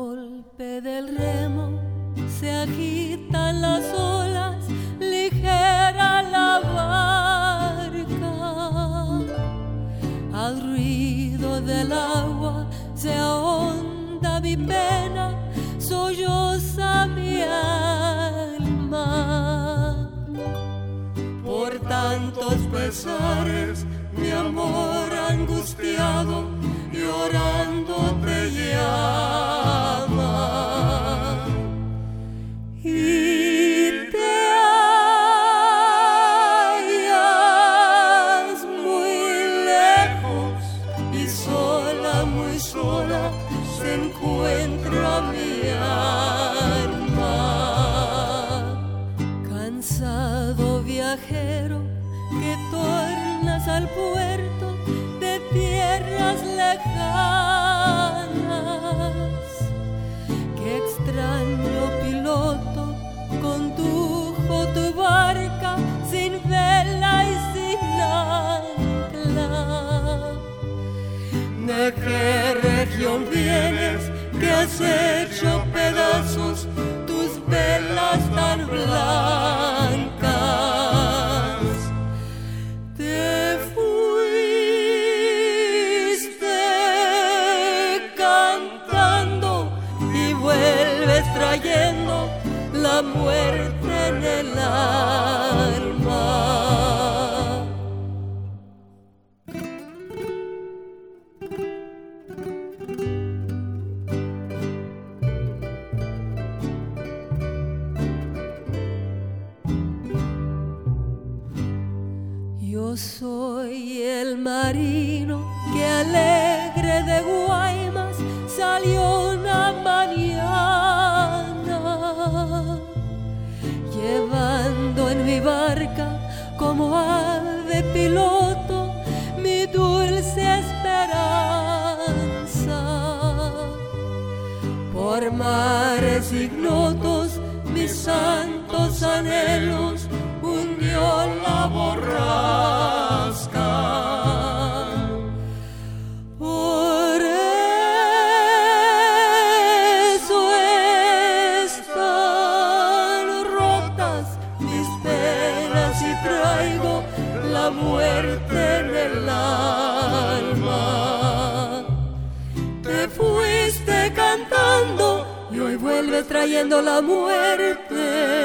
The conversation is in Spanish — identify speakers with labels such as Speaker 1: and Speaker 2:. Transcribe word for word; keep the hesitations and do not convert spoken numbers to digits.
Speaker 1: golpe del remo se agitan las olas, ligera la barca. Al ruido del agua se ahonda mi pena, solloza mi alma. Por tantos pesares, mi amor angustiado, llorando te llama. Y te hallas muy lejos y sola, muy sola se encuentra mi alma. Cansado viajero que tornas al puerto de tierras lejanas, qué extraño piloto condujo tu barca sin vela y sin ancla. ¿De qué región vienes que has hecho pedazos tus velas tan blancas? Te fuiste cantando y vuelves trayendo la muerte en el alma. Yo soy el marino que alegre de Guaymas salió una mañana, llevando en mi barca como ave piloto mi dulce esperanza. Por mares ignotos mis santos anhelos hundió la borrasca. Por eso están rotas mis penas y traigo la muerte en el alma. Te fuiste cantando y hoy vuelves trayendo la muerte